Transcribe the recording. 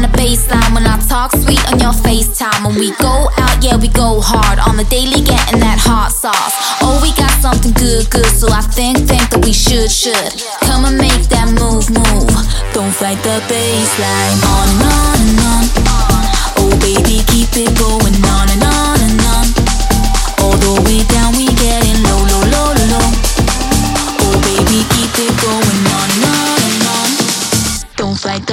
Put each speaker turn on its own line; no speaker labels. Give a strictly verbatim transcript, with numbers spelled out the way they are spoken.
the baseline when I talk sweet on your FaceTime. When we go out, yeah, we go hard on the daily, getting that hot sauce. Oh, we got something good, good, so I think, think that we should, should come and make that move, move. Don't fight the baseline. On and on and on. Oh, baby, keep it going on and on and on. All the way down, we